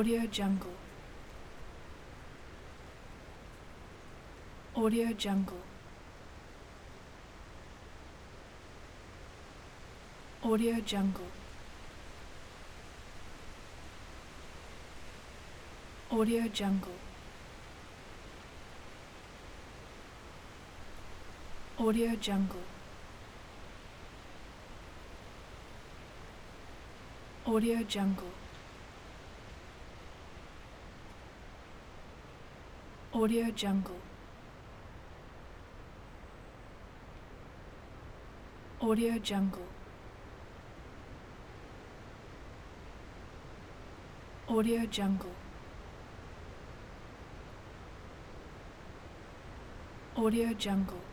Audio Jungle. Audio Jungle. Audio Jungle. Audio Jungle. Audio Jungle. Audio Jungle. Audio Jungle. Audio Jungle. Audio Jungle. Audio Jungle.